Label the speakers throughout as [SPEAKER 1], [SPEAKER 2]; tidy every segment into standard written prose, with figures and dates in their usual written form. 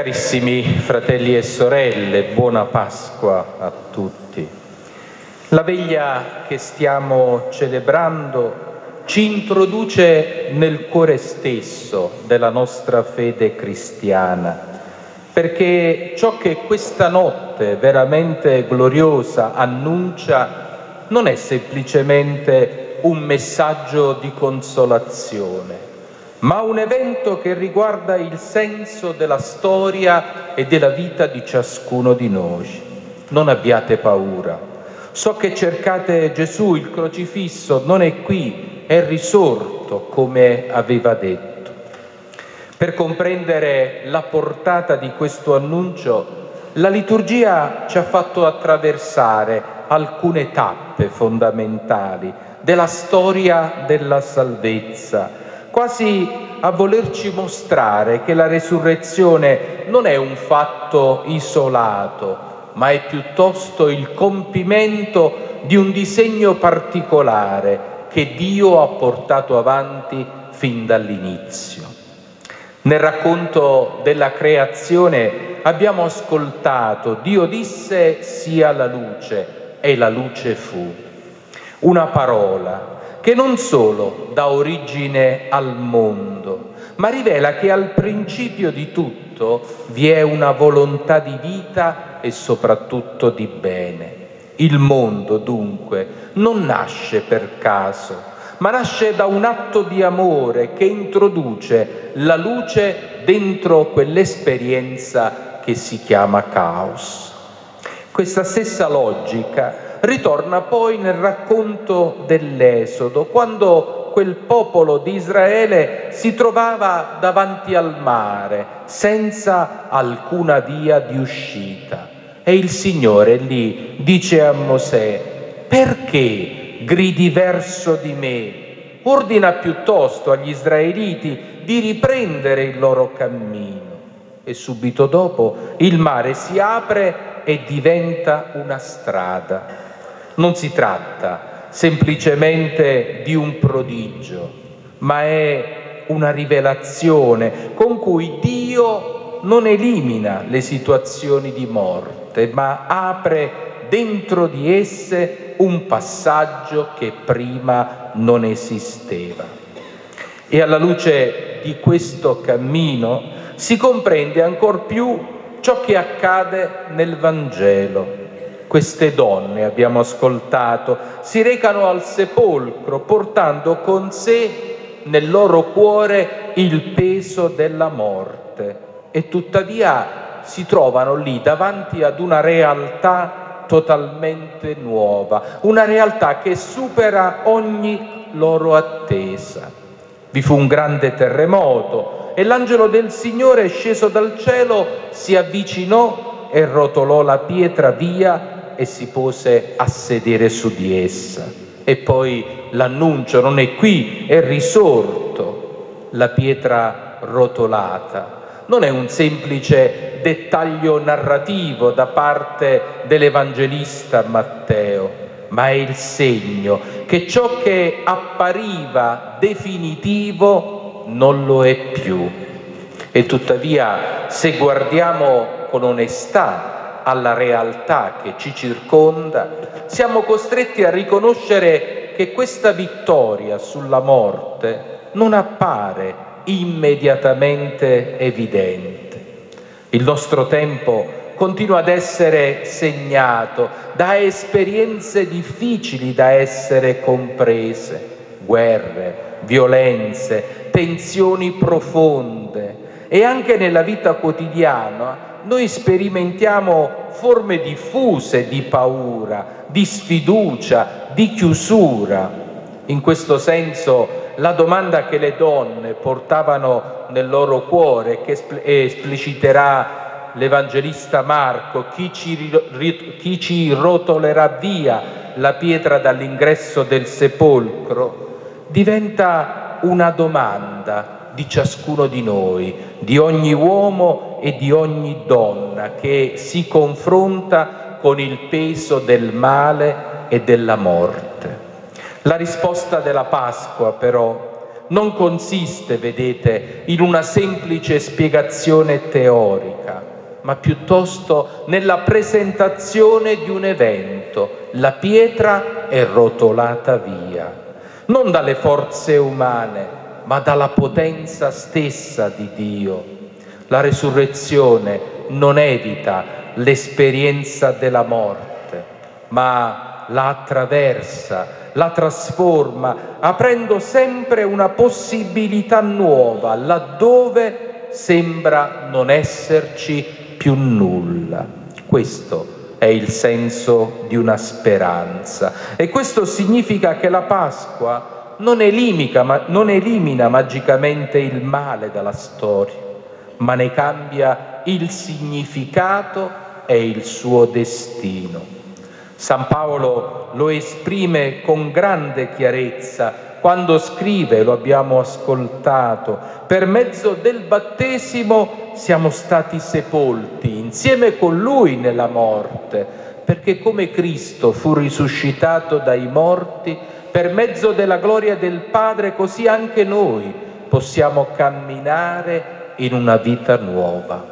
[SPEAKER 1] Carissimi fratelli e sorelle, buona Pasqua a tutti. La veglia che stiamo celebrando ci introduce nel cuore stesso della nostra fede cristiana, perché ciò che questa notte veramente gloriosa annuncia non è semplicemente un messaggio di consolazione, ma un evento che riguarda il senso della storia e della vita di ciascuno di noi. Non abbiate paura. So che cercate Gesù, il crocifisso non è qui, è risorto, come aveva detto. Per comprendere la portata di questo annuncio, la liturgia ci ha fatto attraversare alcune tappe fondamentali della storia della salvezza, quasi a volerci mostrare che la resurrezione non è un fatto isolato, ma è piuttosto il compimento di un disegno particolare che Dio ha portato avanti fin dall'inizio. Nel racconto della creazione abbiamo ascoltato: Dio disse sia la luce e la luce fu. Una parola che non solo dà origine al mondo, ma rivela che al principio di tutto vi è una volontà di vita e soprattutto di bene. Il mondo, dunque, non nasce per caso, ma nasce da un atto di amore che introduce la luce dentro quell'esperienza che si chiama caos. Questa stessa logica ritorna poi nel racconto dell'Esodo, quando quel popolo di Israele si trovava davanti al mare, senza alcuna via di uscita. E il Signore lì dice a Mosè: perché gridi verso di me? Ordina piuttosto agli israeliti di riprendere il loro cammino. E subito dopo il mare si apre e diventa una strada. Non si tratta semplicemente di un prodigio, ma è una rivelazione con cui Dio non elimina le situazioni di morte, ma apre dentro di esse un passaggio che prima non esisteva. E alla luce di questo cammino si comprende ancor più ciò che accade nel Vangelo. Queste donne, abbiamo ascoltato, si recano al sepolcro portando con sé nel loro cuore il peso della morte e tuttavia si trovano lì davanti ad una realtà totalmente nuova, una realtà che supera ogni loro attesa. Vi fu un grande terremoto e l'angelo del Signore, sceso dal cielo, si avvicinò e rotolò la pietra via e si pose a sedere su di essa. E poi l'annuncio non è qui, è risorto. La pietra rotolata non è un semplice dettaglio narrativo da parte dell'Evangelista Matteo, ma è il segno che ciò che appariva definitivo non lo è più. E tuttavia, se guardiamo con onestà alla realtà che ci circonda, siamo costretti a riconoscere che questa vittoria sulla morte non appare immediatamente evidente. Il nostro tempo continua ad essere segnato da esperienze difficili da essere comprese, guerre, violenze, tensioni profonde, e anche nella vita quotidiana noi sperimentiamo forme diffuse di paura, di sfiducia, di chiusura. In questo senso la domanda che le donne portavano nel loro cuore, che espliciterà l'Evangelista Marco: chi ci rotolerà via la pietra dall'ingresso del sepolcro, diventa una domanda di ciascuno di noi, di ogni uomo e di ogni donna che si confronta con il peso del male e della morte. La risposta della Pasqua, però, non consiste, vedete, in una semplice spiegazione teorica, ma piuttosto nella presentazione di un evento. La pietra è rotolata via, non dalle forze umane, ma dalla potenza stessa di Dio. La resurrezione non evita l'esperienza della morte, ma la attraversa, la trasforma, aprendo sempre una possibilità nuova laddove sembra non esserci più nulla. Questo è il senso di una speranza, e questo significa che la Pasqua non elimina magicamente il male dalla storia, ma ne cambia il significato e il suo destino. San Paolo lo esprime con grande chiarezza quando scrive, lo abbiamo ascoltato: per mezzo del battesimo siamo stati sepolti insieme con Lui nella morte, perché come Cristo fu risuscitato dai morti, per mezzo della gloria del Padre, così anche noi possiamo camminare in una vita nuova.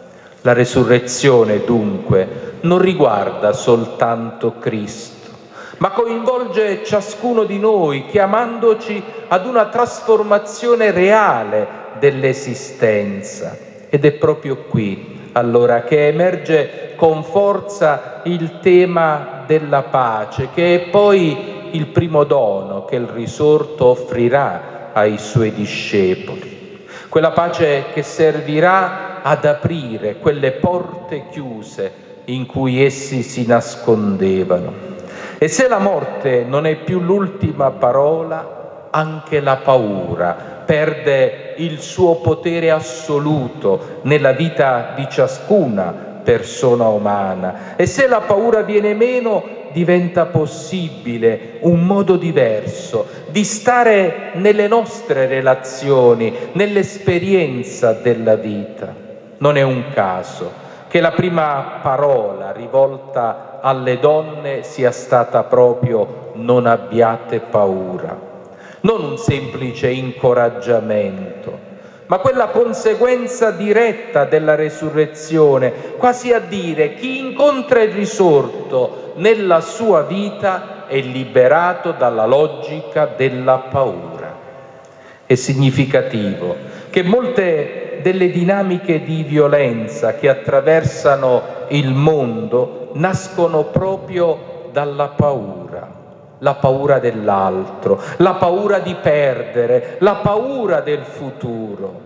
[SPEAKER 1] La resurrezione, dunque, non riguarda soltanto Cristo, ma coinvolge ciascuno di noi, chiamandoci ad una trasformazione reale dell'esistenza. Ed è proprio qui, allora, che emerge con forza il tema della pace, che è poi il primo dono che il risorto offrirà ai suoi discepoli. Quella pace che servirà ad aprire quelle porte chiuse in cui essi si nascondevano. E se la morte non è più l'ultima parola, anche la paura perde il suo potere assoluto nella vita di ciascuna persona umana. E se la paura viene meno, diventa possibile un modo diverso di stare nelle nostre relazioni, nell'esperienza della vita. Non è un caso che la prima parola rivolta alle donne sia stata proprio «non abbiate paura», non un semplice incoraggiamento, ma quella conseguenza diretta della resurrezione, quasi a dire: chi incontra il risorto nella sua vita è liberato dalla logica della paura. È significativo che molte delle dinamiche di violenza che attraversano il mondo nascono proprio dalla paura, la paura dell'altro, la paura di perdere, la paura del futuro.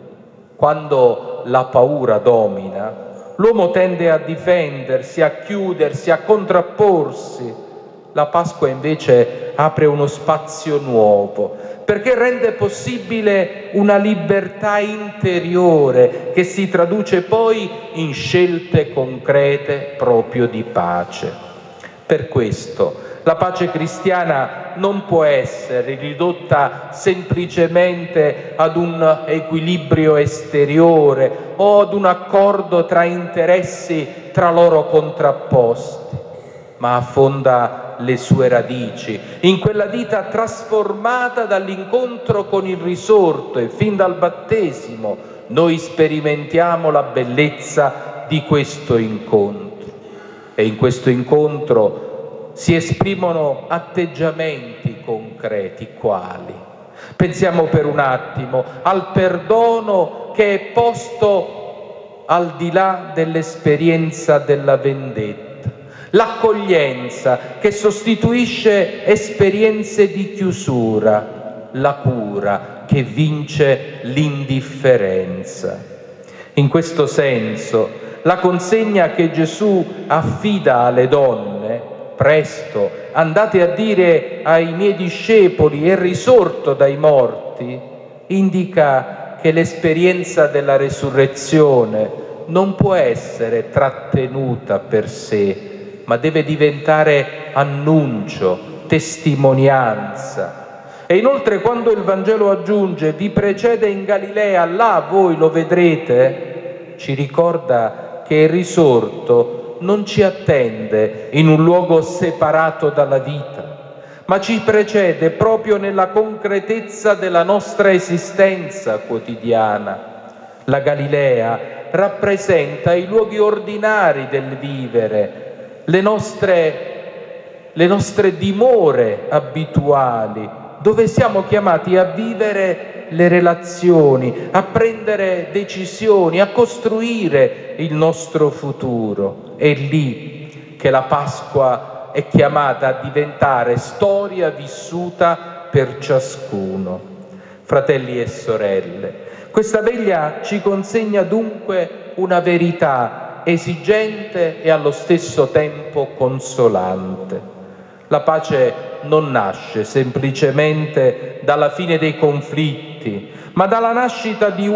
[SPEAKER 1] Quando la paura domina, l'uomo tende a difendersi, a chiudersi, a contrapporsi. La Pasqua invece apre uno spazio nuovo, perché rende possibile una libertà interiore che si traduce poi in scelte concrete proprio di pace. Per questo la pace cristiana non può essere ridotta semplicemente ad un equilibrio esteriore o ad un accordo tra interessi tra loro contrapposti, ma affonda le sue radici in quella vita trasformata dall'incontro con il risorto, e fin dal battesimo noi sperimentiamo la bellezza di questo incontro. E in questo incontro si esprimono atteggiamenti concreti. Quali? Pensiamo per un attimo al perdono che è posto al di là dell'esperienza della vendetta, l'accoglienza che sostituisce esperienze di chiusura, la cura che vince l'indifferenza. In questo senso, la consegna che Gesù affida alle donne: presto, andate a dire ai miei discepoli, è risorto dai morti, indica che l'esperienza della resurrezione non può essere trattenuta per sé, ma deve diventare annuncio, testimonianza. E inoltre, quando il Vangelo aggiunge «vi precede in Galilea, là voi lo vedrete», ci ricorda che il risorto non ci attende in un luogo separato dalla vita, ma ci precede proprio nella concretezza della nostra esistenza quotidiana. La Galilea rappresenta i luoghi ordinari del vivere, le nostre dimore abituali, dove siamo chiamati a vivere le relazioni, a prendere decisioni, a costruire il nostro futuro. È lì che la Pasqua è chiamata a diventare storia vissuta per ciascuno. Fratelli e sorelle, questa veglia ci consegna dunque una verità esigente e allo stesso tempo consolante. La pace non nasce semplicemente dalla fine dei conflitti, ma dalla nascita di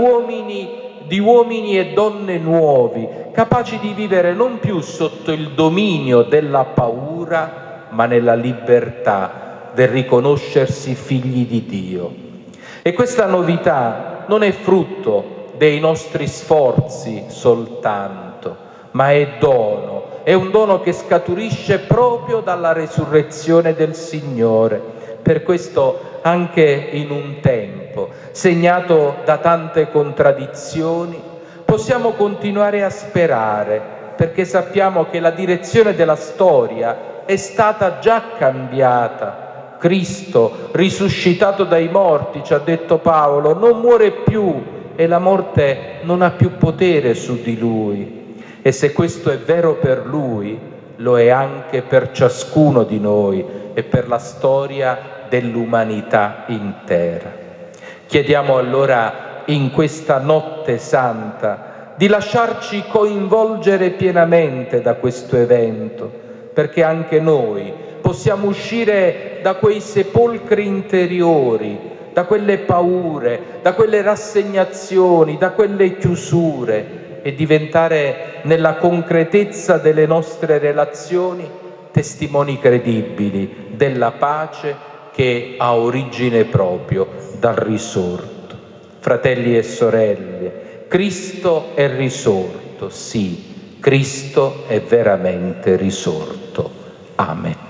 [SPEAKER 1] uomini e donne nuovi, capaci di vivere non più sotto il dominio della paura, ma nella libertà del riconoscersi figli di Dio. E questa novità non è frutto dei nostri sforzi soltanto, ma è un dono che scaturisce proprio dalla resurrezione del Signore. Per questo, anche in un tempo segnato da tante contraddizioni, possiamo continuare a sperare, perché sappiamo che la direzione della storia è stata già cambiata. Cristo, risuscitato dai morti, ci ha detto Paolo, non muore più e la morte non ha più potere su di Lui. E se questo è vero per Lui, lo è anche per ciascuno di noi e per la storia dell'umanità intera. Chiediamo allora in questa notte santa di lasciarci coinvolgere pienamente da questo evento, perché anche noi possiamo uscire da quei sepolcri interiori, da quelle paure, da quelle rassegnazioni, da quelle chiusure, e diventare nella concretezza delle nostre relazioni testimoni credibili della pace che ha origine proprio dal risorto. Fratelli e sorelle, Cristo è risorto, sì, Cristo è veramente risorto. Amen.